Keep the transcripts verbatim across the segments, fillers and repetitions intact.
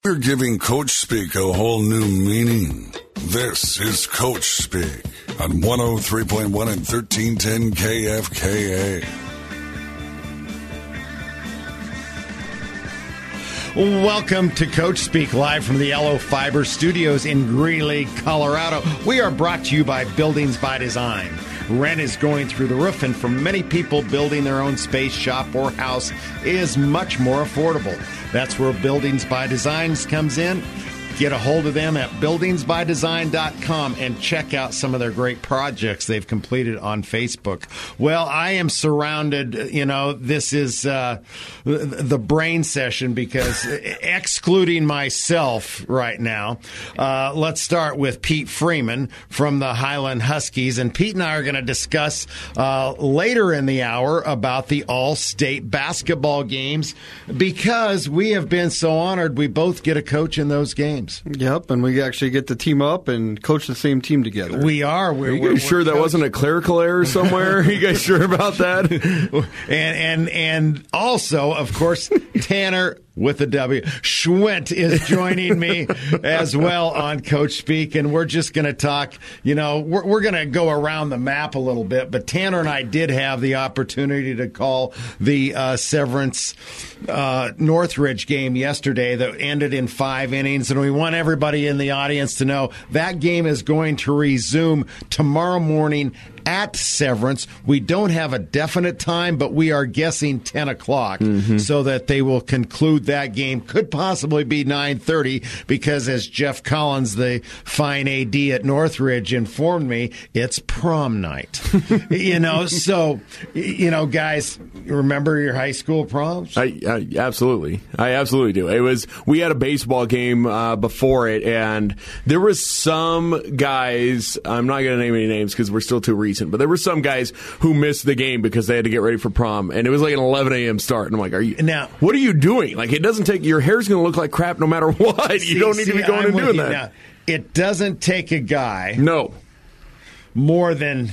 We're giving Coach Speak a whole new meaning. This is Coach Speak on one oh three point one and thirteen ten K F K A. Welcome to Coach Speak, live from the Yellow Fiber Studios in Greeley, Colorado. We are brought to you by Buildings by Design. Rent is going through the roof, and for many people, building their own space, shop, or house is much more affordable. That's where Buildings by Design comes in. Get a hold of them at buildings by design dot com and check out some of their great projects they've completed on Facebook. Well, I am surrounded, you know, this is uh, the brain session because excluding myself right now, uh, let's start with Pete Freeman from the Highland Huskies. And Pete and I are going to discuss uh, later in the hour about the all-state basketball games because we have been so honored we both get a coach in those games. Yep, and we actually get to team up and coach the same team together. We are. We're, are you we're, guys sure we're that coach- wasn't a clerical error somewhere? Are you guys sure about that? and and and also, of course, Tanner with a W. Schwent is joining me as well on Coach Speak, and we're just going to talk, you know, we're, we're going to go around the map a little bit, but Tanner and I did have the opportunity to call the uh, Severance uh, Northridge game yesterday that ended in five innings, and we want everybody in the audience to know that game is going to resume tomorrow morning at Severance. We don't have a definite time, but we are guessing ten o'clock mm-hmm. so that they will conclude that game. Could possibly be nine thirty because, as Jeff Collins, the fine A D at Northridge, informed me, it's prom night. you know, so, you know, guys, remember your high school proms? I, I absolutely. I absolutely do. It was, we had a baseball game uh, before it, and there was some guys, I'm not going to name any names because we're still too recent, but there were some guys who missed the game because they had to get ready for prom, and it was like an eleven a.m. start. And I'm like, "Are you now? What are you doing? Like, it doesn't take your hair's going to look like crap no matter what. See, you don't need see, to be going I'm and doing you. that." Now, it doesn't take a guy no more than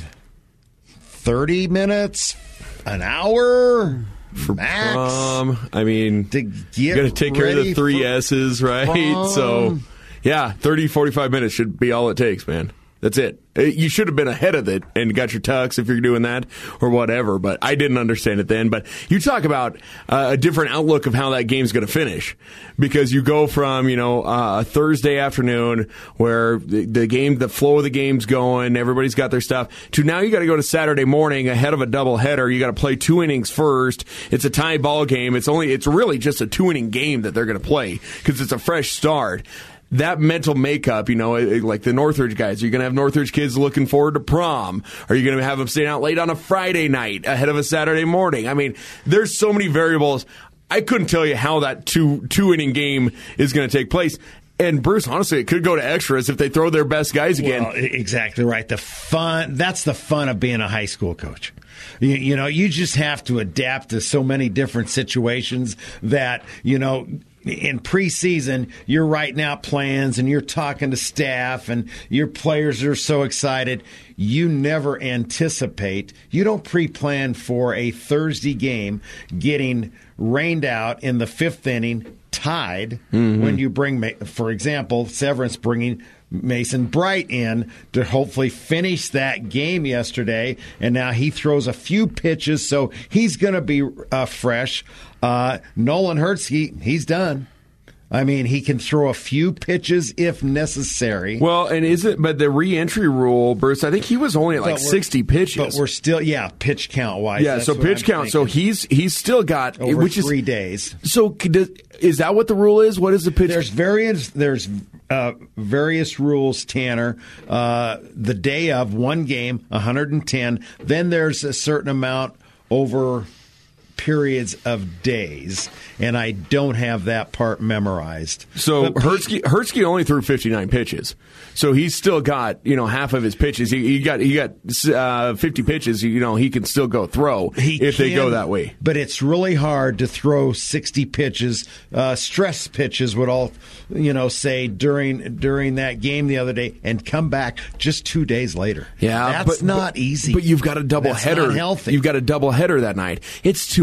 thirty minutes, an hour for max. Prom. I mean, to get you got to take care of the three S's, right? Prom. So, yeah, thirty, forty-five minutes should be all it takes, man. That's it. You should have been ahead of it and got your tux if you're doing that or whatever, but I didn't understand it then. But you talk about uh, a different outlook of how that game's going to finish because you go from, you know, uh, a Thursday afternoon where the, the game, the flow of the game's going, everybody's got their stuff, to now you got to go to Saturday morning ahead of a doubleheader. You got to play two innings first. It's a tie ball game. It's only, it's really just a two inning game that they're going to play because it's a fresh start. That mental makeup, you know, like the Northridge guys, are you going to have Northridge kids looking forward to prom? Are you going to have them staying out late on a Friday night ahead of a Saturday morning? I mean, there's so many variables. I couldn't tell you how that two, two inning game is going to take place. And Bruce, honestly, it could go to extras if they throw their best guys again. Well, exactly right. The fun, that's the fun of being a high school coach. You, you know, you just have to adapt to so many different situations that, you know, in preseason, you're writing out plans and you're talking to staff and your players are so excited. You never anticipate, you don't pre-plan for a Thursday game getting rained out in the fifth inning, tied, mm-hmm. when you bring, for example, Severance bringing Mason Bright in to hopefully finish that game yesterday, and now he throws a few pitches, so he's going to be uh, fresh. Uh, Nolan Hurts, he, he's done. I mean, he can throw a few pitches if necessary. Well, and is it, but the re-entry rule, Bruce, I think he was only at like sixty pitches. But we're still, yeah, pitch count wise. Yeah, so pitch I'm count. Thinking. So he's he's still got over which three is, days. So is that what the rule is? What is the pitch? There's various, there's uh, various rules, Tanner. Uh, the day of one game, one hundred ten. Then there's a certain amount over periods of days, and I don't have that part memorized. So but Hertzky, Hertzky only threw fifty-nine pitches, so he's still got, you know, half of his pitches. He, he got he got uh, fifty pitches. You know, he can still go throw he if can, they go that way. But it's really hard to throw sixty pitches. Uh, stress pitches would all, you know, say during during that game the other day, and come back just two days later. Yeah, that's but, not but, easy. But you've got a double that's header. Not healthy. You've got a double header that night. It's too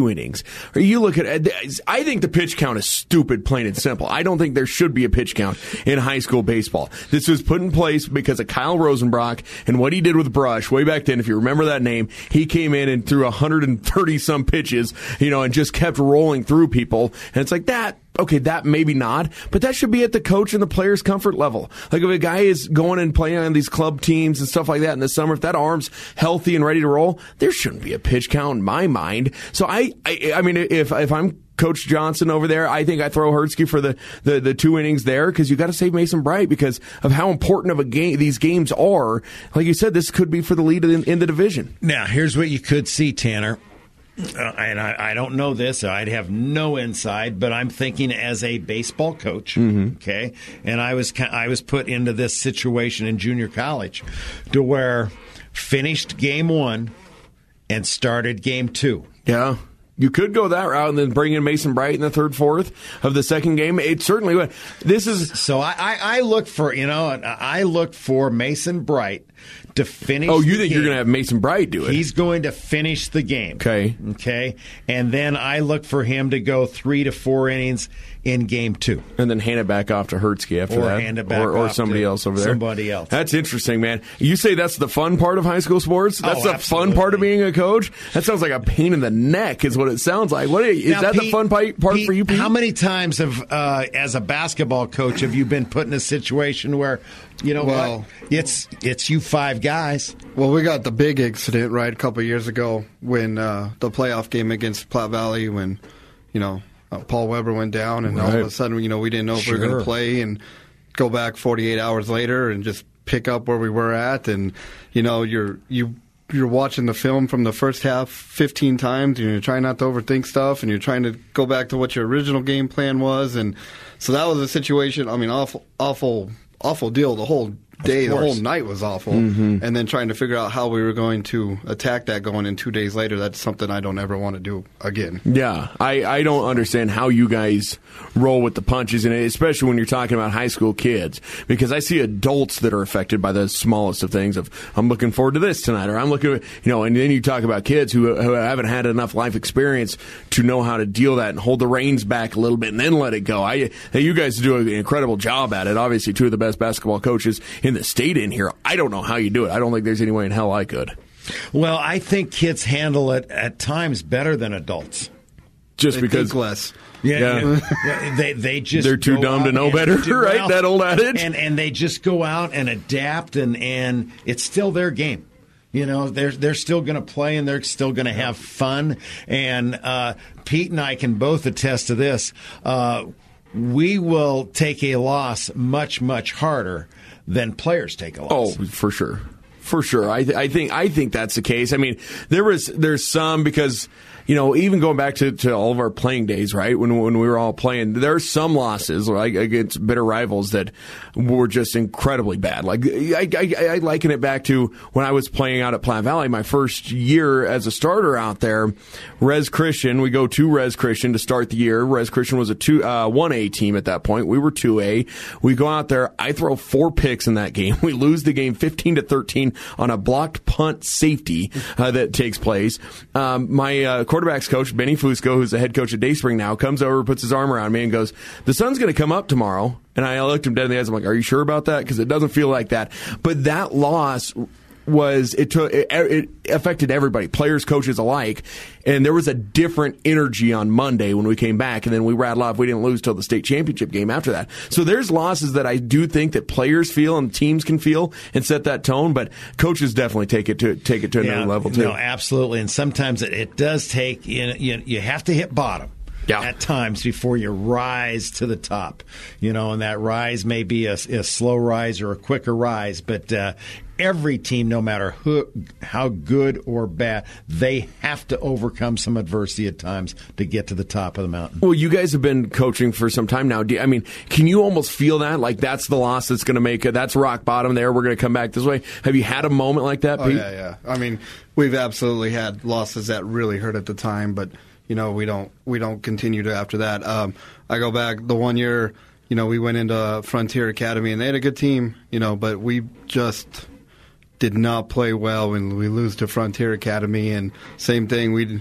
two innings. Or you look at, I think the pitch count is stupid, plain and simple. I don't think there should be a pitch count in high school baseball. This was put in place because of Kyle Rosenbrock and what he did with Brush way back then. If you remember that name, he came in and threw one hundred thirty some pitches, you know, and just kept rolling through people. And it's like that. Okay, that maybe not, but that should be at the coach and the player's comfort level. Like if a guy is going and playing on these club teams and stuff like that in the summer, if that arm's healthy and ready to roll, there shouldn't be a pitch count in my mind. So I, I, I mean, if if I'm Coach Johnson over there, I think I throw Hertzke for the, the, the two innings there because you got to save Mason Bright because of how important of a game these games are. Like you said, this could be for the lead in, in the division. Now, here's what you could see, Tanner. Uh, and I, I don't know this. I'd have no insight, but I'm thinking as a baseball coach, mm-hmm. okay? And I was I was put into this situation in junior college to where finished game one and started game two. Yeah. You could go that route and then bring in Mason Bright in the third, fourth of the second game. It certainly would. This is so I, I, I look for you know I look for Mason Bright to finish. Oh, you the think game. You're going to have Mason Bright do it? He's going to finish the game. Okay. Okay. And then I look for him to go three to four innings in game two. And then hand it back off to Hertzke after or that. Hand it back or or off somebody to else over there. Somebody else. That's interesting, man. You say that's the fun part of high school sports? That's oh, the absolutely. fun part of being a coach? That sounds like a pain in the neck is what it sounds like. What is now, that Pete, the fun part Pete, for you, Pete? How many times have, uh, as a basketball coach, have you been put in a situation where, you know well, what, it's, it's you five guys? Well, we got the big incident, right, a couple of years ago when uh, the playoff game against Platte Valley when, you know, uh, Paul Weber went down and right. all of a sudden, you know, we didn't know if sure. we were going to play and go back forty-eight hours later and just pick up where we were at. And, you know, you're you you're watching the film from the first half fifteen times and you're trying not to overthink stuff and you're trying to go back to what your original game plan was. And so that was a situation, I mean, awful, awful, awful deal the whole day, the whole night was awful. Mm-hmm. And then trying to figure out how we were going to attack that going in two days later, that's something I don't ever want to do again. Yeah, I, I don't understand how you guys roll with the punches, and especially when you're talking about high school kids, because I see adults that are affected by the smallest of things of, I'm looking forward to this tonight, or I'm looking, you know, and then you talk about kids who, who haven't had enough life experience to know how to deal that and hold the reins back a little bit and then let it go. I, you guys do an incredible job at it. Obviously, two of the best basketball coaches in the state in here. I don't know how you do it. I don't think there's any way in hell I could. Well, I think kids handle it at times better than adults. Just they because think less. Yeah, yeah. yeah. they they just they're too dumb to know better, right? Well, that old adage. And and they just go out and adapt, and, and it's still their game. You know, they're they're still going to play and they're still going to have fun. And uh, Pete and I can both attest to this. Uh, we will take a loss much much harder than players take a loss. Oh, for sure. For sure. I, th- I think I think that's the case. I mean, there was there's some because, you know, even going back to, to all of our playing days, right, when when we were all playing, there are some losses like against bitter rivals that were just incredibly bad. Like I, I, I liken it back to when I was playing out at Platte Valley, my first year as a starter out there. Res Christian, we go to Res Christian to start the year. Res Christian was a two uh, one A team at that point. We were two A. We go out there. I throw four picks in that game. We lose the game fifteen to thirteen on a blocked punt safety uh, that takes place. Um, my uh, quarterback's coach, Benny Fusco, who's the head coach at Dayspring now, comes over, puts his arm around me and goes, the sun's going to come up tomorrow. And I looked him dead in the eyes. I'm like, are you sure about that? Because it doesn't feel like that. But that loss was, it took, it, it affected everybody, players, coaches alike. And there was a different energy on Monday when we came back, and then we rattled off. We didn't lose till the state championship game after that. So there's losses that I do think that players feel and teams can feel and set that tone, but coaches definitely take it to take it to yeah, another level too. No, absolutely. And sometimes it, it does take, you, know, you, you have to hit bottom. Yeah. At times before you rise to the top, you know, and that rise may be a, a slow rise or a quicker rise, but uh, every team, no matter who, how good or bad, they have to overcome some adversity at times to get to the top of the mountain. Well, you guys have been coaching for some time now. Do you, I mean, can you almost feel that? Like that's the loss that's going to make it. That's rock bottom there. We're going to come back this way. Have you had a moment like that, Pete? Oh, yeah, yeah. I mean, we've absolutely had losses that really hurt at the time, but you know, we don't we don't continue to after that. Um, I go back the one year, you know, we went into Frontier Academy and they had a good team, you know, but we just did not play well when we lose to Frontier Academy. And same thing, we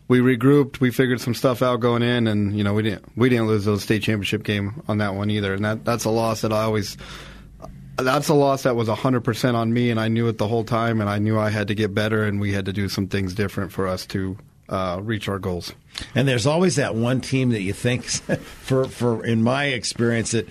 we regrouped, we figured some stuff out going in, and you know we didn't we didn't lose the state championship game on that one either. And that that's a loss that I always. That's a loss that was one hundred percent on me, and I knew it the whole time, and I knew I had to get better, and we had to do some things different for us to uh, reach our goals. And there's always that one team that you think, for, for in my experience, that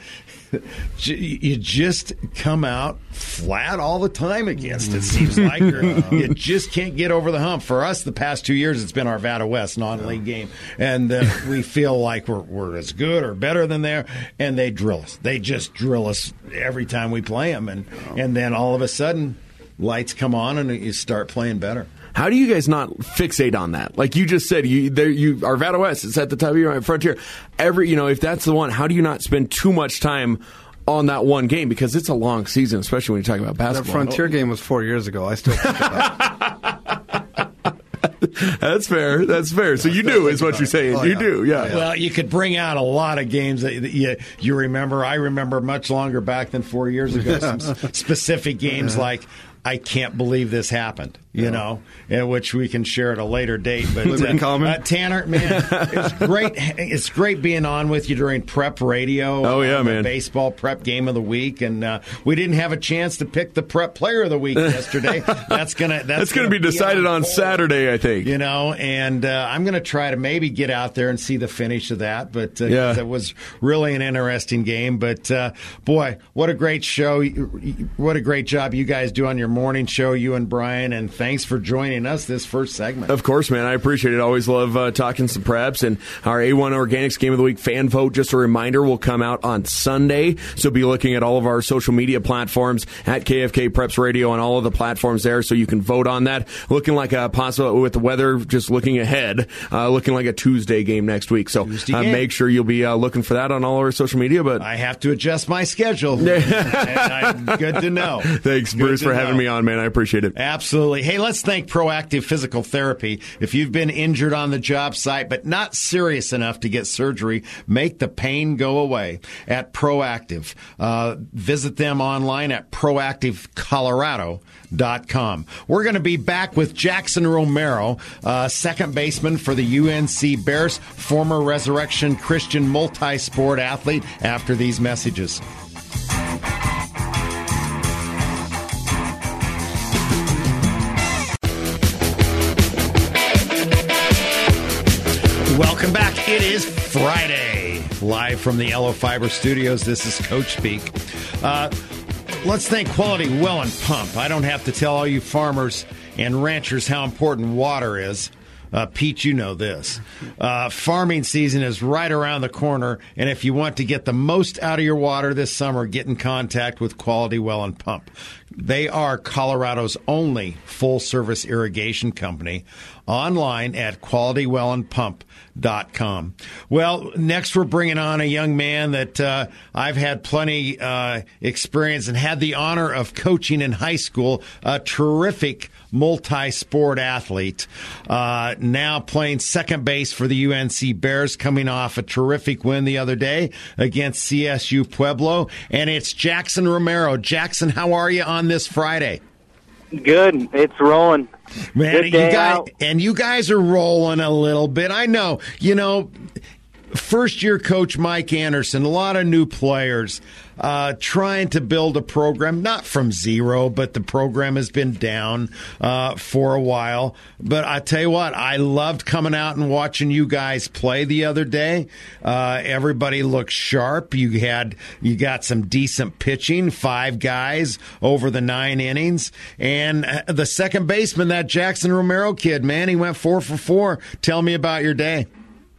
you just come out flat all the time against. It seems like or you just can't get over the hump. For us, the past two years, it's been Arvada West non-league game, and uh, we feel like we're we're as good or better than there, and they drill us. They just drill us every time we play them, and and then all of a sudden, lights come on and you start playing better. How do you guys not fixate on that? Like you just said, you there you Arvada West, it's at the top of your frontier. Every you know, if that's the one, how do you not spend too much time on that one game? Because it's a long season, especially when you're talking about basketball. The Frontier game was four years ago. I still think about it. That's fair. That's fair. So you do, is what you're saying. Oh, you yeah. do, yeah. Oh, yeah. Well, you could bring out a lot of games that you, you remember. I remember much longer back than four years ago. Some specific games like, I can't believe this happened, you yeah. know, in which we can share at a later date. But uh, uh, Tanner, man, it's great. It's great being on with you during prep radio. Oh yeah, man! Baseball prep game of the week, and uh, we didn't have a chance to pick the prep player of the week yesterday. That's gonna that's, that's gonna, gonna be decided on, on Saturday, I think. You know, and uh, I'm gonna try to maybe get out there and see the finish of that. But uh, yeah. it was really an interesting game. But uh, boy, what a great show! What a great job you guys do on your morning show, you and Brian, and thanks for joining us this first segment. Of course, man. I appreciate it. Always love uh, talking some preps. And our A one Organics Game of the Week fan vote, just a reminder, will come out on Sunday. So be looking at all of our social media platforms at K F K Preps Radio on all of the platforms there so you can vote on that. Looking like a possible, with the weather just looking ahead, uh, looking like a Tuesday game next week. So uh, make sure you'll be uh, looking for that on all of our social media. But I have to adjust my schedule. And I'm good to know. Thanks, good Bruce, for know. having me on, man. I appreciate it. Absolutely. Hey, let's thank Proactive Physical Therapy. If you've been injured on the job site but not serious enough to get surgery, make the pain go away at Proactive. Uh, visit them online at proactive colorado dot com. We're going to be back with Jackson Romero, uh, second baseman for the U N C Bears, former Resurrection Christian multi-sport athlete, after these messages. Welcome back. It is Friday. Live from the Yellow Fiber Studios, this is Coach Speak. Uh, let's thank Quality Well and Pump. I don't have to tell all you farmers and ranchers how important water is. Uh, Pete, you know this. Uh, farming season is right around the corner, and if you want to get the most out of your water this summer, get in contact with Quality Well and Pump. They are Colorado's only full-service irrigation company. Online at quality well and pump dot com. Well, next we're bringing on a young man that uh, I've had plenty uh, experience and had the honor of coaching in high school, a terrific multi-sport athlete, uh, now playing second base for the U N C Bears, coming off a terrific win the other day against C S U Pueblo, and it's Jackson Romero. Jackson, how are you on this Friday? Good. It's rolling. Man, Good you day guys, out. and you guys are rolling a little bit. I know, you know, first year coach Mike Anderson, a lot of new players, uh, trying to build a program, not from zero, but the program has been down uh, for a while. But I tell you what, I loved coming out and watching you guys play the other day. Uh, everybody looked sharp. You had you got some decent pitching, five guys over the nine innings, and the second baseman, that Jackson Romero kid, man, he went four for four. Tell me about your day.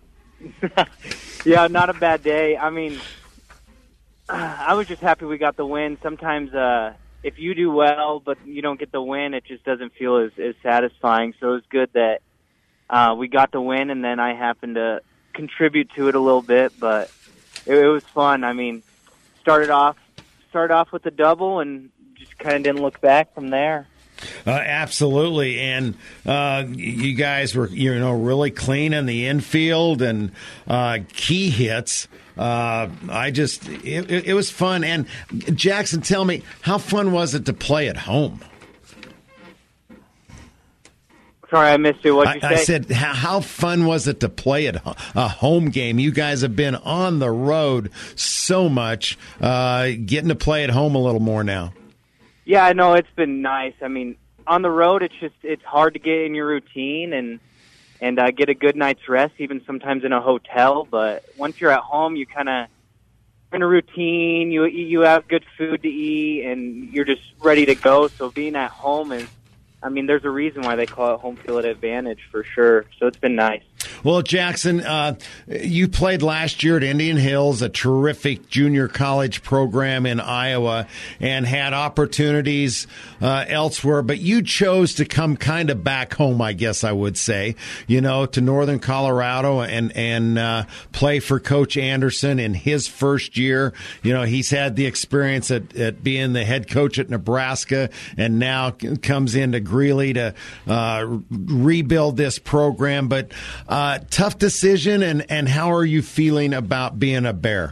Yeah, not a bad day. I mean, I was just happy we got the win. Sometimes uh, if you do well but you don't get the win, it just doesn't feel as, as satisfying. So it was good that uh, we got the win, and then I happened to contribute to it a little bit. But it, it was fun. I mean, started off started off with a double and just kind of didn't look back from there. Uh, absolutely, and uh, you guys were, you know, really clean in the infield and uh, key hits. Uh, I just, it, it, it was fun. And Jackson, tell me, how fun was it to play at home? Sorry, I missed you. What'd you I, say? I said, how, how fun was it to play at a home game? You guys have been on the road so much, uh, getting to play at home a little more now. Yeah, I know it's been nice. I mean, on the road, it's just it's hard to get in your routine and and uh, get a good night's rest, even sometimes in a hotel. But once you're at home, you kind of in a routine. You you have good food to eat, and you're just ready to go. So being at home is, I mean, there's a reason why they call it home field advantage for sure. So it's been nice. Well, Jackson, uh, you played last year at Indian Hills, a terrific junior college program in Iowa, and had opportunities uh, elsewhere, but you chose to come kind of back home, I guess I would say, you know, to Northern Colorado and, and uh, play for Coach Anderson in his first year. You know, he's had the experience at, at being the head coach at Nebraska and now comes into Greeley to uh, rebuild this program, but Uh, tough decision, and, and how are you feeling about being a Bear?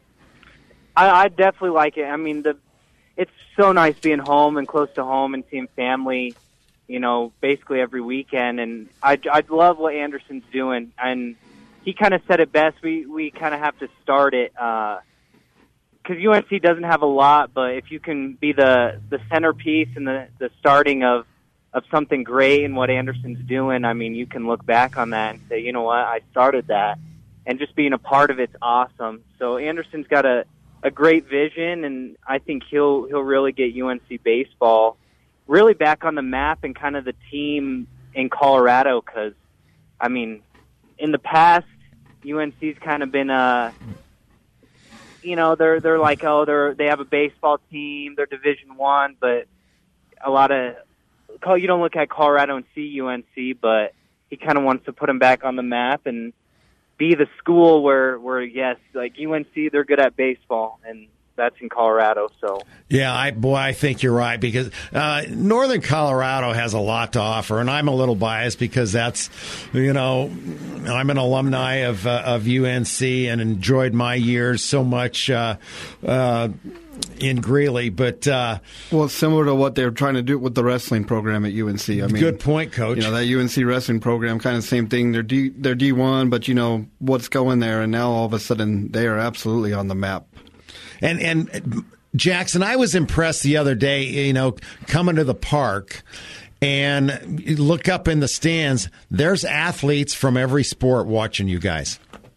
I, I definitely like it. I mean, the it's so nice being home and close to home and seeing family, you know, basically every weekend. And I, I love what Anderson's doing. And he kind of said it best. We, we kind of have to start it because uh, U N C doesn't have a lot, but if you can be the, the centerpiece and the, the starting of of something great and what Anderson's doing, I mean, you can look back on that and say, you know what, I started that. And just being a part of it's awesome. So Anderson's got a, a great vision, and I think he'll he'll really get U N C baseball really back on the map and kind of the team in Colorado because, I mean, in the past, U N C's kind of been a, you know, they're they're like, oh, they're they have a baseball team, they're Division One, but a lot of you don't look at Colorado and see U N C, but he kind of wants to put them back on the map and be the school where, where yes, like U N C, they're good at baseball, and that's in Colorado. So yeah, I boy, I think you're right because uh, Northern Colorado has a lot to offer, and I'm a little biased because that's, you know, I'm an alumni of uh, of U N C and enjoyed my years so much. Uh, uh, in Greeley, but uh, well, it's similar to what they're trying to do with the wrestling program at U N C. I mean, good point, Coach. You know, that U N C wrestling program, kind of same thing. They're D, they're D one, but you know what's going there, and now all of a sudden they are absolutely on the map. And and Jackson, I was impressed the other day. You know, coming to the park. And you look up in the stands, there's athletes from every sport watching you guys.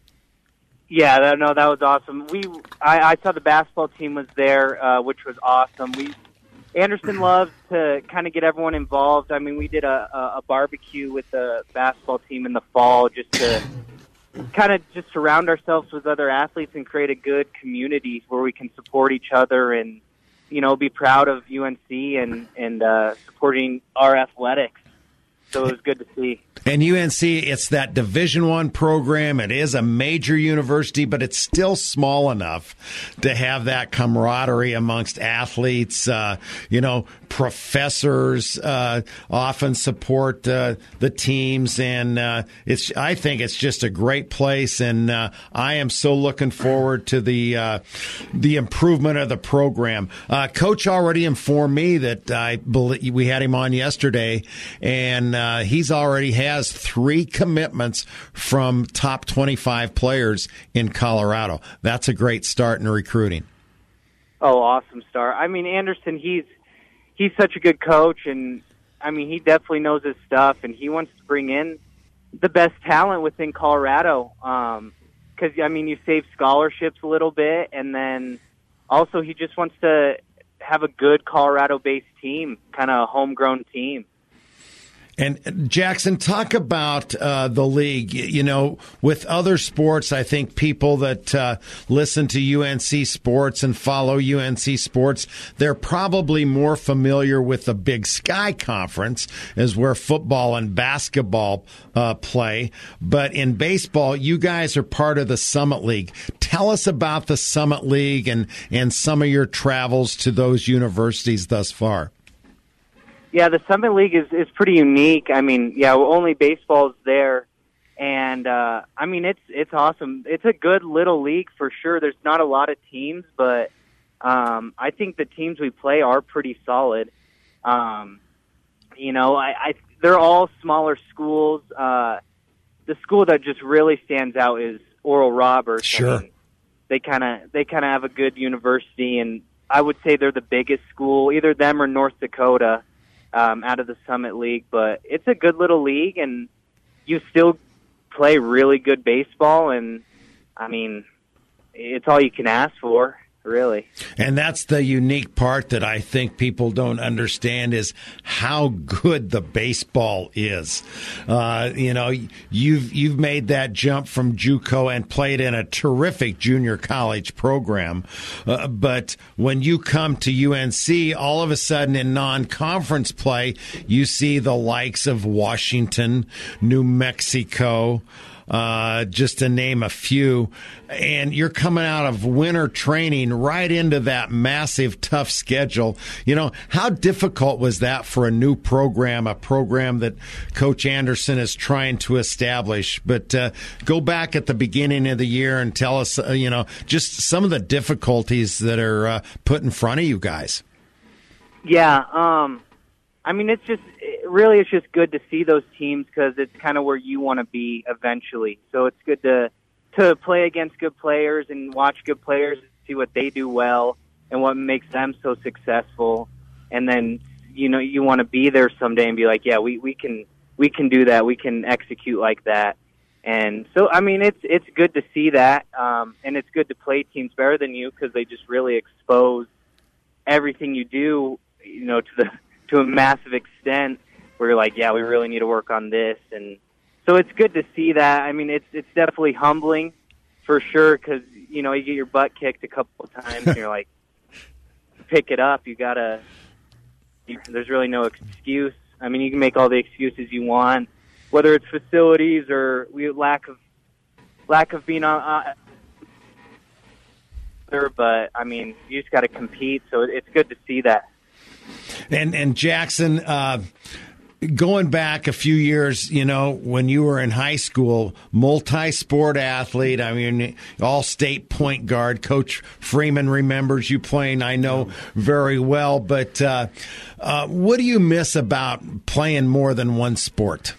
Yeah, that, no, that was awesome. We, I, I saw the basketball team was there, uh, which was awesome. We, Anderson loves to kind of get everyone involved. I mean, we did a, a, a barbecue with the basketball team in the fall just to kind of just surround ourselves with other athletes and create a good community where we can support each other and, you know, be proud of U N C and, and uh, supporting our athletics. So it was good to see. And U N C, it's that Division One program. It is a major university, but it's still small enough to have that camaraderie amongst athletes. Uh, you know, professors uh, often support uh, the teams, and uh, it's. I think it's just a great place, and uh, I am so looking forward to the uh, the improvement of the program. Uh, Coach already informed me that I believe we had him on yesterday, and uh, he's already had. Has three commitments from top twenty-five players in Colorado. That's a great start in recruiting. Oh, awesome start. I mean, Anderson, he's he's such a good coach, and I mean, he definitely knows his stuff, and he wants to bring in the best talent within Colorado. Um, because I mean, you save scholarships a little bit, and then also he just wants to have a good Colorado-based team, kind of a homegrown team. And Jackson, talk about uh, the league. You know, with other sports, I think people that uh, listen to U N C sports and follow U N C sports, they're probably more familiar with the Big Sky Conference, is where football and basketball uh, play. But in baseball, you guys are part of the Summit League. Tell us about the Summit League and, and some of your travels to those universities thus far. Yeah, the Summit League is, is pretty unique. I mean, yeah, only baseball's there, and uh, I mean it's it's awesome. It's a good little league for sure. There's not a lot of teams, but um, I think the teams we play are pretty solid. Um, you know, I, I they're all smaller schools. Uh, the school that just really stands out is Oral Roberts. Sure. I mean, they kind of they kind of have a good university, and I would say they're the biggest school, either them or North Dakota, um, out of the Summit League. But it's a good little league, and you still play really good baseball, and I mean, it's all you can ask for, really. And that's the unique part that I think people don't understand is how good the baseball is. Uh, you know, you've you've made that jump from JUCO and played in a terrific junior college program. Uh, but when you come to U N C, all of a sudden in non-conference play, you see the likes of Washington, New Mexico, Uh, just to name a few, and you're coming out of winter training right into that massive, tough schedule. You know, how difficult was that for a new program, a program that Coach Anderson is trying to establish? But uh, go back at the beginning of the year and tell us, uh, you know, just some of the difficulties that are uh, put in front of you guys. Yeah, um, I mean, it's just really it's just good to see those teams because it's kind of where you want to be eventually. So it's good to to play against good players and watch good players, see what they do well and what makes them so successful. And then you know you want to be there someday and be like, yeah, we, we can we can do that. We can execute like that. And so I mean, it's it's good to see that, um, and it's good to play teams better than you because they just really expose everything you do, you know, to the to a massive extent where you're like, yeah, we really need to work on this. And so it's good to see that. I mean, it's it's definitely humbling for sure because, you know, you get your butt kicked a couple of times and you're like, pick it up. You got to – there's really no excuse. I mean, you can make all the excuses you want, whether it's facilities or we lack of lack of being on uh, – but, I mean, you just got to compete. So it's good to see that. And and Jackson, uh, going back a few years, you know, when you were in high school, multi-sport athlete, I mean, all-state point guard. Coach Freeman remembers you playing, I know, very well. But uh, uh, what do you miss about playing more than one sport?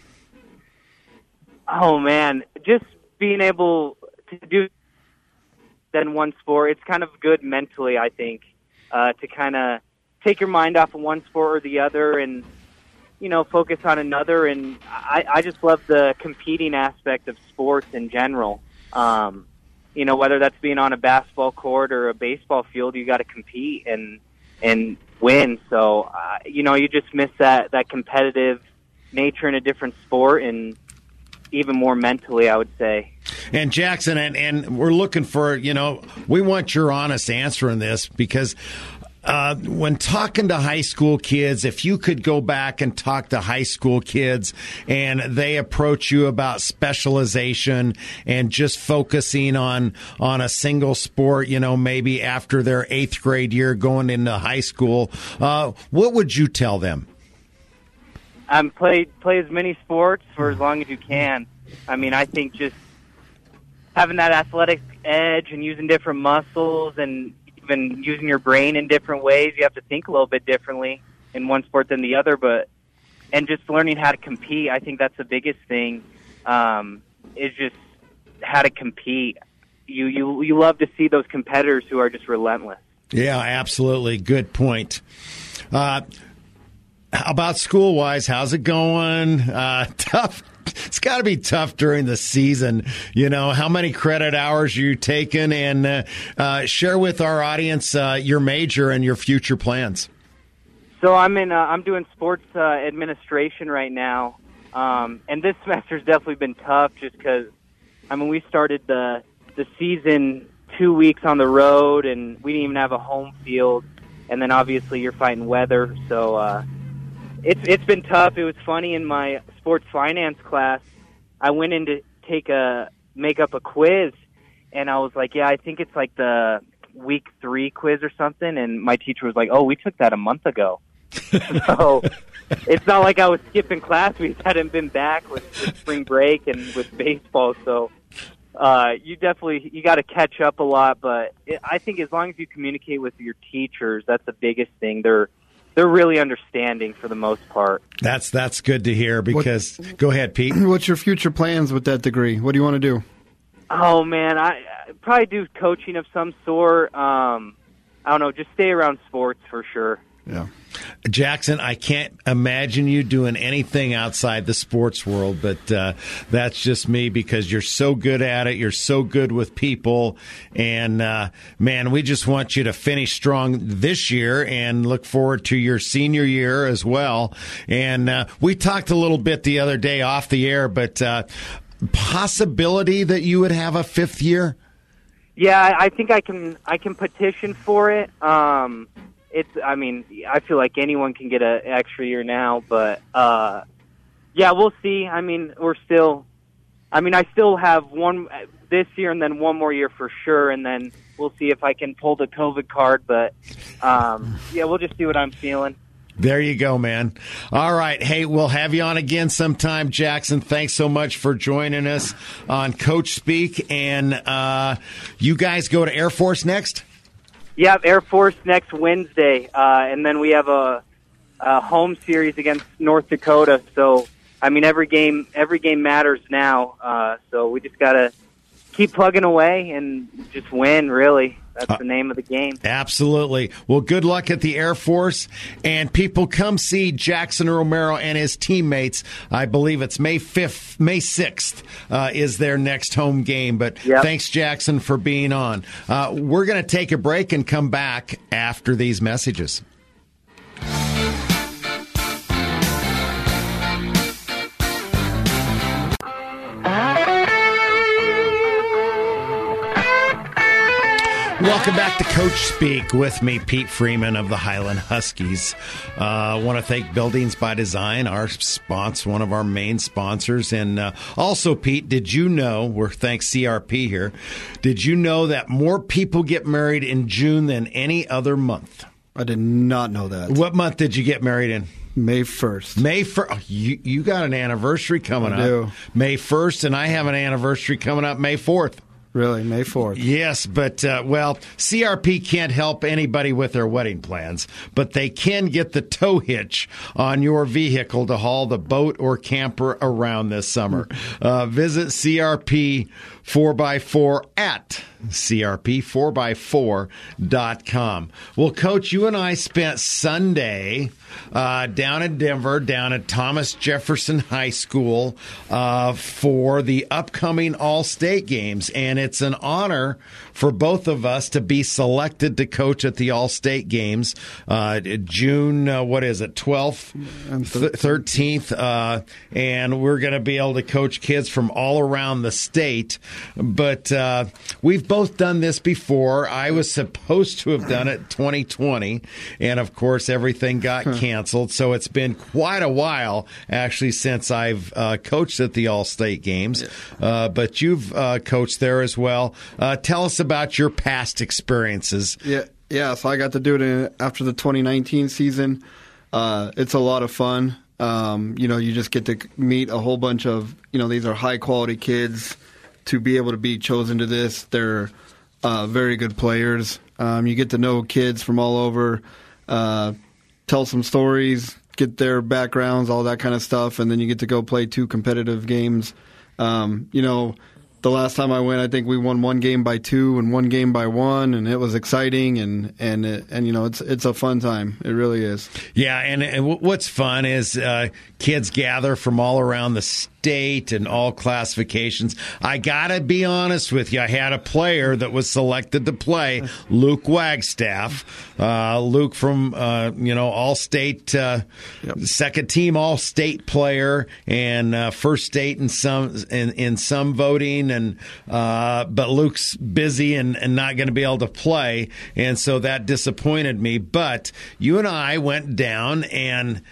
Oh, man, just being able to do than one sport, it's kind of good mentally, I think, uh, to kind of take your mind off of one sport or the other and, you know, focus on another. And I, I just love the competing aspect of sports in general. Um, you know, whether that's being on a basketball court or a baseball field, you got to compete and and win. So, uh, you know, you just miss that, that competitive nature in a different sport and even more mentally, I would say. And Jackson, and, and we're looking for, you know, we want your honest answer on this because Uh, when talking to high school kids, if you could go back and talk to high school kids and they approach you about specialization and just focusing on, on a single sport, you know, maybe after their eighth grade year going into high school, uh, what would you tell them? Um, play, play as many sports for as long as you can. I mean, I think just having that athletic edge and using different muscles and even using your brain in different ways. You have to think a little bit differently in one sport than the other, but and just learning how to compete. I think that's the biggest thing. Um, is just how to compete. You you you love to see those competitors who are just relentless. Yeah, absolutely. Good point. Uh, how about school wise? How's it going? Uh, tough. It's got to be tough during the season. You know, how many credit hours are you taking? And uh, uh, share with our audience uh, your major and your future plans. So I'm in. Uh, I'm doing sports uh, administration right now, um, and this semester's definitely been tough. Just because, I mean, we started the the season two weeks on the road, and we didn't even have a home field. And then obviously you're fighting weather, so. Uh, It's it's been tough. It was funny in my sports finance class. I went in to take a make up a quiz, and I was like, "Yeah, I think it's like the week three quiz or something." And my teacher was like, "Oh, we took that a month ago." So it's not like I was skipping class. We hadn't been back with, with spring break and with baseball. So uh, you definitely you got to catch up a lot. But it, I think as long as you communicate with your teachers, that's the biggest thing. They're they're really understanding for the most part. That's that's good to hear because what, go ahead, Pete. What's your future plans with that degree? What do you want to do? Oh man, I I'd probably do coaching of some sort. Um, I don't know, just stay around sports for sure. Yeah. Jackson, I can't imagine you doing anything outside the sports world, but uh, that's just me because you're so good at it. You're so good with people. And, uh, man, we just want you to finish strong this year and look forward to your senior year as well. And uh, we talked a little bit the other day off the air, but uh, possibility that you would have a fifth year? Yeah, I think I can I can petition for it. Um It's, I mean, I feel like anyone can get an extra year now, but, uh, yeah, we'll see. I mean, we're still, I mean, I still have one this year and then one more year for sure, and then we'll see if I can pull the COVID card, but, um, yeah, we'll just see what I'm feeling. There you go, man. All right. Hey, we'll have you on again sometime, Jackson. Thanks so much for joining us on Coach Speak, and uh, you guys go to Air Force next? Yeah, Air Force next Wednesday, uh, and then we have a, a home series against North Dakota. So, I mean, every game every game matters now. Uh, so we just gotta keep plugging away and just win. Really, that's uh, the name of the game. Absolutely. Well, good luck at the Air Force, and people come see Jackson Romero and his teammates. I believe it's May fifth, May sixth uh, is their next home game. But yep. Thanks, Jackson, for being on. Uh, we're going to take a break and come back after these messages. Welcome back to Coach Speak with me, Pete Freeman of the Highland Huskies. I uh, want to thank Buildings by Design, our sponsor, one of our main sponsors. And uh, also, Pete, did you know, we're thanks C R P here, did you know that more people get married in June than any other month? I did not know that. What month did you get married in? May first. May first. Oh, you, you got an anniversary coming I up. do. May first, and I have an anniversary coming up May fourth. Really, May fourth. Yes, but, uh, well, C R P can't help anybody with their wedding plans, but they can get the tow hitch on your vehicle to haul the boat or camper around this summer. Uh, visit C R P four by four at C R P four by four dot com. Well, Coach, you and I spent Sunday uh, down in Denver, down at Thomas Jefferson High School uh, for the upcoming All-State games, and it's an honor for both of us to be selected to coach at the All-State games uh, June, uh, what is it, twelfth, thirteenth, uh, and we're going to be able to coach kids from all around the state. But uh, we've both done this before. I was supposed to have done it twenty twenty, and of course everything got canceled. So it's been quite a while, actually, since I've uh, coached at the All-State games. Uh, but you've uh, coached there as well. Uh, tell us about your past experiences. Yeah, yeah. So I got to do it in, after the twenty nineteen season. Uh, it's a lot of fun. Um, you know, you just get to meet a whole bunch of, you know, these are high-quality kids. To be able to be chosen to this, they're uh, very good players. Um, you get to know kids from all over, uh, tell some stories, get their backgrounds, all that kind of stuff, and then you get to go play two competitive games. Um, you know, the last time I went, I think we won one game by two and one game by one, and it was exciting, and and it, and you know, it's it's a fun time. It really is. Yeah, and, and what's fun is uh, kids gather from all around the state and all classifications. I gotta be honest with you. I had a player that was selected to play, Luke Wagstaff. Uh, Luke from uh, you know All-State, uh, yep. second team All-State player, and uh, first state in some in, in some voting. And uh, but Luke's busy and, and not going to be able to play, and so that disappointed me. But you and I went down and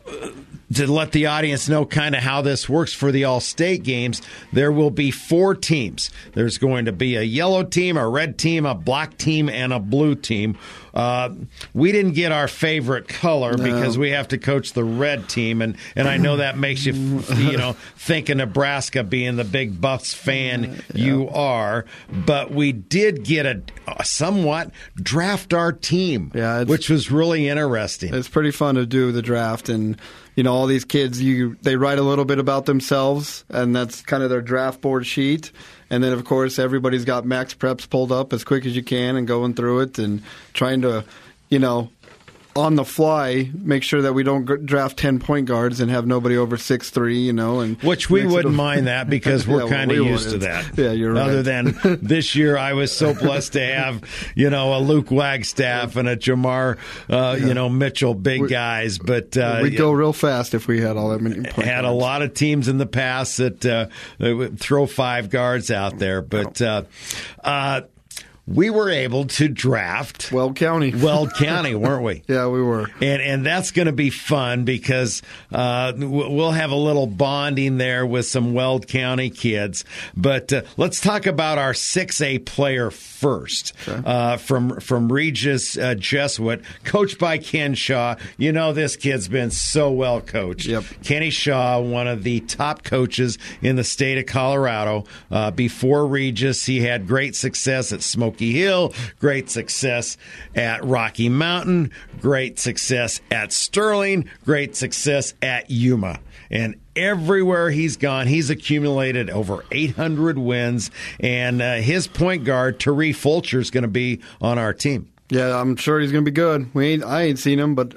to let the audience know kind of how this works for the All-State games, there will be four teams. There's going to be a yellow team, a red team, a black team, and a blue team. Uh, we didn't get our favorite color no. because we have to coach the red team, and, and I know that makes you, you know, think of Nebraska being the big Buffs fan yeah. you are. But we did get a, a somewhat draft our team, yeah, which was really interesting. It's pretty fun to do the draft, and you know, all these kids, you they write a little bit about themselves, and that's kind of their draft board sheet. And then, of course, everybody's got max preps pulled up as quick as you can and going through it and trying to, you know, on the fly, make sure that we don't g- draft ten point guards and have nobody over six three, you know. And Which we wouldn't mind that because we're yeah, kind of well, we used wouldn't. to that. Yeah, you're right. Other than this year, I was so blessed to have, you know, a Luke Wagstaff and a Jamar, uh, yeah. you know, Mitchell, big we, guys. But uh, we'd go real fast if we had all that many point Had guards. a lot of teams in the past that, uh, that would throw five guards out there. But uh, uh, we were able to draft Weld County. Weld County, weren't we? Yeah, we were. And and that's going to be fun because uh, we'll have a little bonding there with some Weld County kids. But uh, let's talk about our six A player first. Okay. Uh, from from Regis uh, Jesuit, coached by Ken Shaw. You know this kid's been so well coached. Yep. Kenny Shaw, one of the top coaches in the state of Colorado. Uh, before Regis, he had great success at Smoky Hill, great success at Rocky Mountain, great success at Sterling, great success at Yuma. And everywhere he's gone, he's accumulated over eight hundred wins. And uh, his point guard, Tariq Fulcher, is going to be on our team. Yeah, I'm sure he's going to be good. We ain't, I ain't seen him, but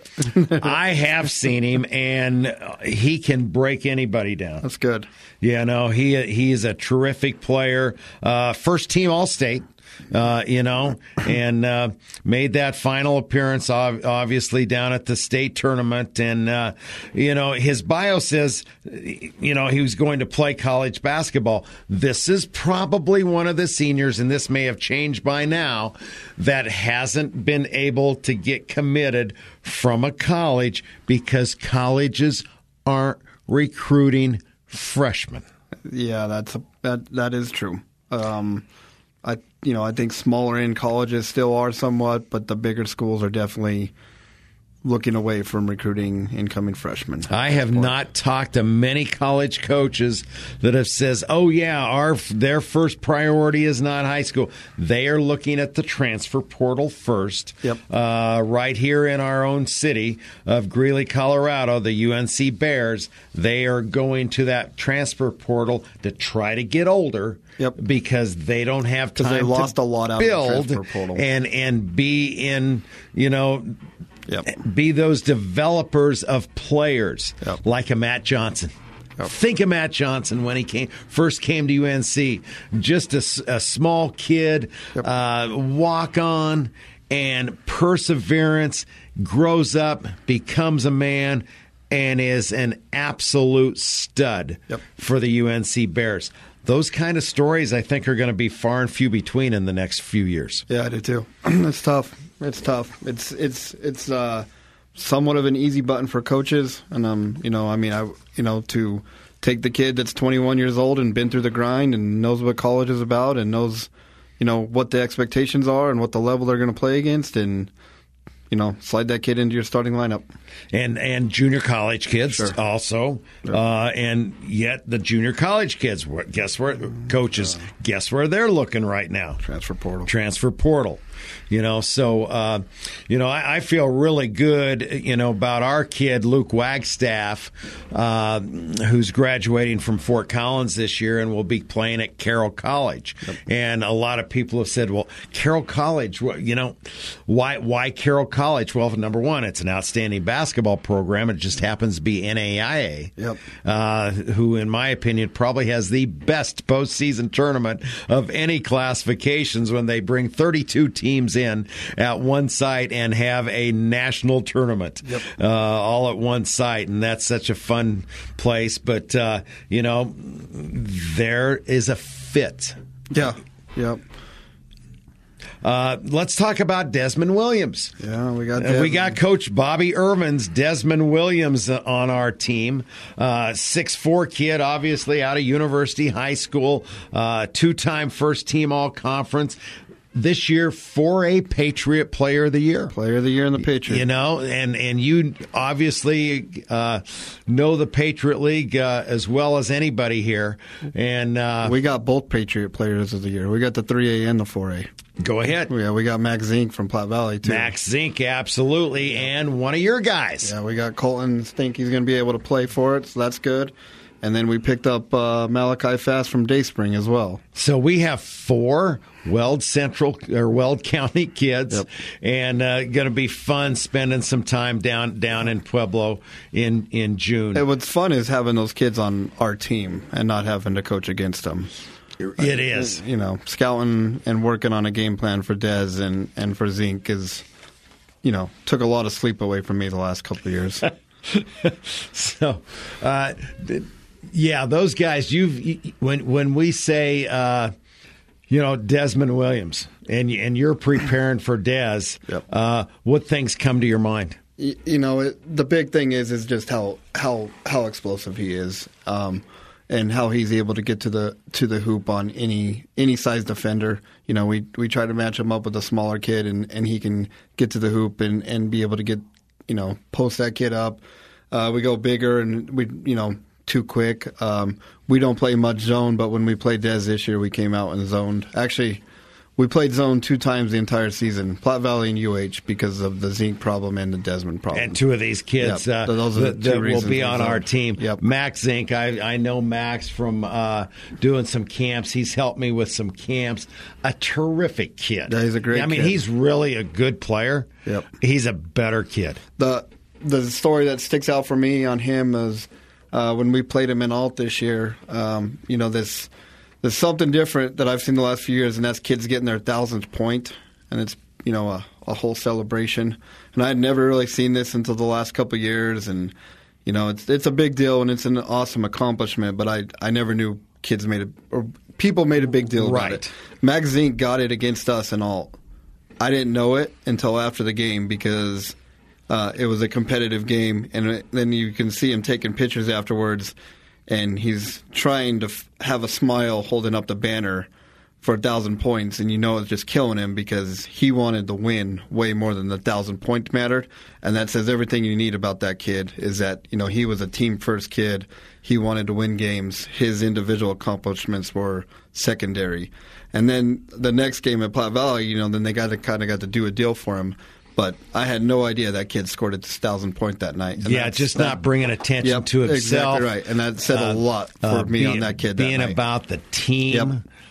I have seen him, and he can break anybody down. That's good. Yeah, no, he he is a terrific player. Uh, first team All-State. Uh, you know, and uh, made that final appearance, obviously, down at the state tournament. And, uh, you know, his bio says, you know, he was going to play college basketball. This is probably one of the seniors, and this may have changed by now, that hasn't been able to get committed from a college because colleges aren't recruiting freshmen. Yeah, that's a, that that is true. Um I, you know, I think smaller end colleges still are somewhat, but the bigger schools are definitely looking away from recruiting incoming freshmen. I have not talked to many college coaches that have says, "Oh yeah, our their first priority is not high school. They are looking at the transfer portal first." Yep. Uh, right here in our own city of Greeley, Colorado, the U N C Bears, they are going to that transfer portal to try to get older. Yep. Because they don't have time they lost to a lot out build of the transfer portal. and and be in, you know, Yep. be those developers of players yep. like a Matt Johnson. Yep. Think of Matt Johnson when he came first came to U N C. Just a, a small kid, yep. uh, walk on, and perseverance, grows up, becomes a man, and is an absolute stud yep. for the U N C Bears. Those kind of stories, I think, are going to be far and few between in the next few years. Yeah, I do too. It's tough. It's tough. It's it's it's uh, somewhat of an easy button for coaches, and um, you know, I mean, I you know, to take the kid that's twenty-one years old and been through the grind and knows what college is about and knows, you know, what the expectations are and what the level they're going to play against, and you know, slide that kid into your starting lineup. And and junior college kids sure. also. Sure. Uh, and yet the junior college kids, guess where, coaches, uh, guess where they're looking right now? Transfer portal. Transfer portal. You know, so, uh, you know, I, I feel really good, you know, about our kid, Luke Wagstaff, uh, who's graduating from Fort Collins this year and will be playing at Carroll College. Yep. And a lot of people have said, well, Carroll College, you know, why why Carroll College? Well, number one, it's an outstanding basketball program. It just happens to be N A I A, yep. uh, who, in my opinion, probably has the best postseason tournament of any classifications when they bring thirty-two teams in at one site and have a national tournament yep. uh, all at one site, and that's such a fun place. But uh, you know, there is a fit. Yeah. Yep. Uh, let's talk about Desmond Williams. Yeah, we got Uh, Desmond. we got Coach Bobby Irvin's Desmond Williams uh, on our team. Uh, six foot four kid, obviously out of University High School, uh, two-time first-team All-Conference. This year, four A Patriot Player of the Year. Player of the Year in the Patriot. You know, and, and you obviously uh, know the Patriot League uh, as well as anybody here. And uh, We got both Patriot Players of the Year. We got the three A and the four A. Go ahead. Yeah, we got Max Zink from Platte Valley, too. Max Zink, absolutely, and one of your guys. Yeah, we got Colton. Think he's going to be able to play for it, so that's good. And then we picked up uh, Malachi Fast from Dayspring as well. So we have four Weld Central or Weld County kids, Yep. and uh, going to be fun spending some time down down in Pueblo in in June. And what's fun is having those kids on our team and not having to coach against them. It is. You know, scouting and working on a game plan for Dez and, and for Zink is, you know, took a lot of sleep away from me the last couple of years. So, uh, th- yeah, those guys. You've you, when when we say, uh, you know, Desmond Williams, and you- and you're preparing for Dez. Yep. Uh, what things come to your mind? you, you know, it, the big thing is is just how how how explosive he is, um, and how he's able to get to the to the hoop on any any size defender. You know, we we try to match him up with a smaller kid, and, and he can get to the hoop and, and be able to get, you know, post that kid up. Uh, we go bigger and we, you know, too quick. Um, we don't play much zone, but when we played Dez this year, we came out and zoned. Actually, we played zone two times the entire season, Platte Valley and U H, because of the Zink problem and the Desmond problem. And two of these kids Yep. uh, Those are the that, two that will reasons be we on zoned. our team. Yep. Max Zink, I, I know Max from uh, doing some camps. He's helped me with some camps. A terrific kid. Yeah, he's a great I mean, kid. he's really a good player. Yep. He's a better kid. The the story that sticks out for me on him is uh, when we played him in Alt this year. Um, you know, this there's something different that I've seen the last few years, and that's kids getting their thousandth point, and it's, you know, a, a whole celebration. And I had never really seen this until the last couple of years, and you know, it's it's a big deal and it's an awesome accomplishment. But I I never knew kids made it or people made a big deal about Right. it. Max Zink got it against us in Alt. I didn't know it until after the game because uh, it was a competitive game, and it, then you can see him taking pictures afterwards, and he's trying to f- have a smile holding up the banner for a thousand points, and you know it's just killing him because he wanted the win way more than the thousand points mattered, and that says everything you need about that kid is that, you know, he was a team first kid. He wanted to win games. His individual accomplishments were secondary. And then the next game at Platte Valley, you know, then they got to kind of got to do a deal for him. But I had no idea that kid scored a thousand point that night. And Yeah, that's- just that- not bringing attention Yep, to himself. exactly right. And that said a Uh, lot for uh, me being, on that kid that being night. about the team. Yep.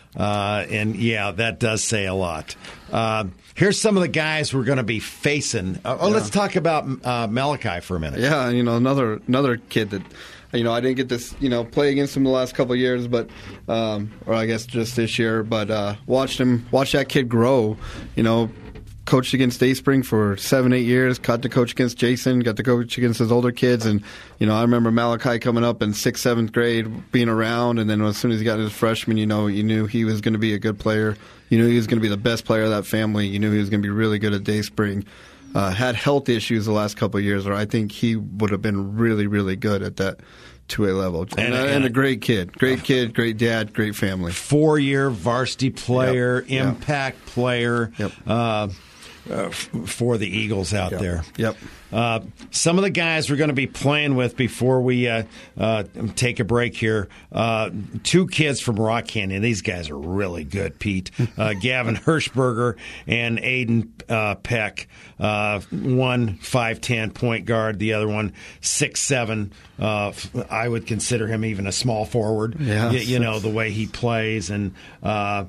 Uh, and yeah, that does say a lot. Uh, here's some of the guys we're going to be facing. Uh, oh, let's talk about uh, Malachi for a minute. Yeah, you know, another another kid that, you know, I didn't get this, you know, play against him the last couple of years, but, um, or I guess just this year, but uh, watched him, watched that kid grow, you know. Coached against Dayspring for seven, eight years. Got to coach against Jason. Got to coach against his older kids. And, you know, I remember Malachi coming up in sixth, seventh grade, being around. And then as soon as he got his freshman, you know, you knew he was going to be a good player. You knew he was going to be the best player of that family. You knew he was going to be really good at Dayspring. Uh, had health issues the last couple of years, or I think he would have been really, really good at that two A level. And, And- and, and- a great kid. Great kid, great dad, great family. Four-year varsity player, Yep. Yep. impact player Yep. uh, uh, f- for the Eagles out Yep. there. Yep. Uh, some of the guys we're going to be playing with before we uh, uh, take a break here. Uh, two kids from Rock Canyon. These guys are really good, Pete. Uh, Gavin Hirschberger and Aiden uh, Peck. Uh, one five ten point guard, the other one six seven. Uh, I would consider him even a small forward. Yeah. You, you know, the way he plays. And uh,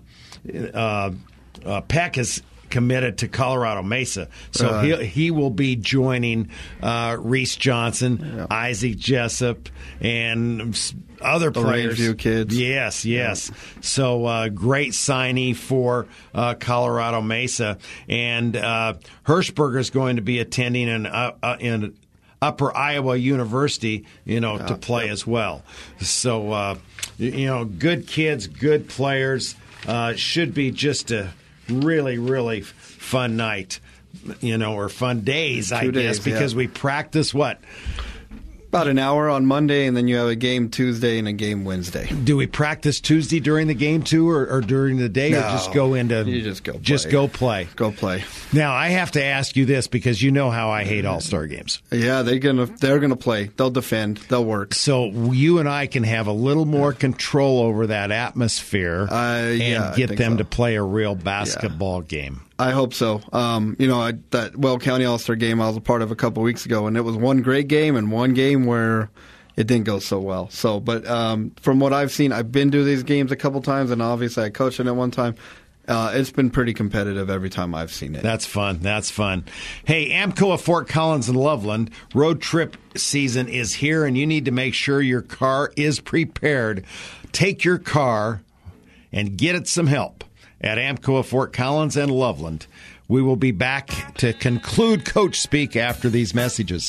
uh, uh, Peck is committed to Colorado Mesa, so Uh, he he will be joining uh, Reese Johnson, Yeah. Isaac Jessup, and s- other The players. Rangeview kids. Yes, yes. So uh, great signee for uh, Colorado Mesa, and uh, Hirschberger is going to be attending an uh, uh, in Upper Iowa University, you know, to play as well. So uh, you know, good kids, good players. Uh, should be just a really, really fun night, you know, or fun days, I Two guess, days, because yeah. we practice what? About an hour on Monday, and then you have a game Tuesday and a game Wednesday. Do we practice Tuesday during the game too, or, or during the day, No, or just go into you just go play. just go play? Go play. Now I have to ask you this because you know how I hate All-Star games. Yeah, they're gonna they're gonna play. They'll defend. They'll work. So you and I can have a little more control over that atmosphere Uh, and yeah, I get think them so. to play a real basketball game. I hope so. Um, you know, I, that Well County All-Star game I was a part of a couple weeks ago, and it was one great game and one game where it didn't go so well. So, but um, from what I've seen, I've been to these games a couple times, and obviously I coached in it one time. Uh, it's been pretty competitive every time I've seen it. That's fun. That's fun. Hey, AMCO of Fort Collins and Loveland, road trip season is here, and you need to make sure your car is prepared. Take your car and get it some help at AMCO of Fort Collins and Loveland. We will be back to conclude Coach Speak after these messages.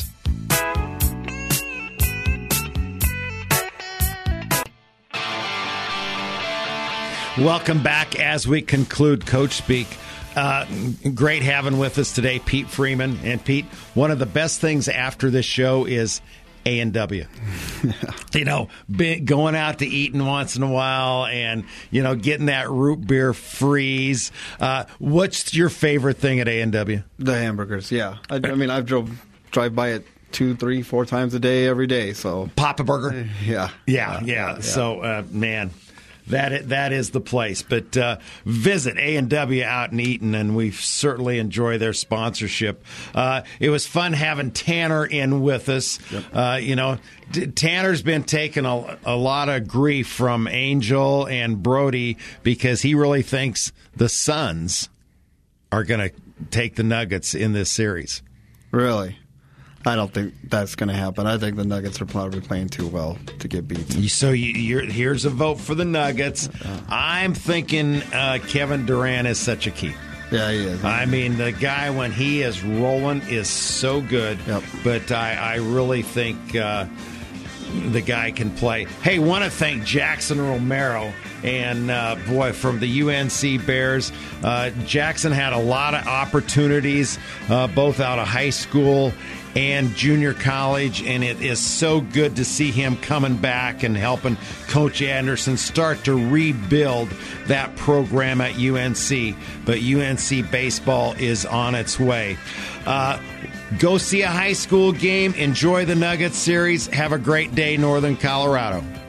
Welcome back as we conclude Coach Speak. Uh, great having with us today Pete Freeman. And Pete, one of the best things after this show is A and W. You know, be, going out to eating once in a while and, you know, getting that root beer freeze. Uh, what's your favorite thing at A and W? The hamburgers, yeah. I, I mean, I've drove drive by it two, three, four times a day every day. So Papa Burger? Yeah. Yeah, yeah. yeah. So, uh, man. That is, that is the place. But uh, visit A and W out in Eaton, and we certainly enjoy their sponsorship. Uh, it was fun having Tanner in with us. Yep. Uh, you know, D- Tanner's been taking a, a lot of grief from Angel and Brody because he really thinks the Suns are going to take the Nuggets in this series. Really? I don't think that's going to happen. I think the Nuggets are probably playing too well to get beat. So you, you're, here's a vote for the Nuggets. I'm thinking uh, Kevin Durant is such a key. Yeah, he is. I mean, the guy, when he is rolling, is so good. Yep. But I, I really think uh, the guy can play. Hey, want to thank Jackson Romero and, uh, boy, from the U N C Bears. Uh, Jackson had a lot of opportunities, uh, both out of high school and junior college, and it is so good to see him coming back and helping Coach Anderson start to rebuild that program at U N C. But U N C baseball is on its way. Uh, go see a high school game. Enjoy the Nuggets series. Have a great day, Northern Colorado.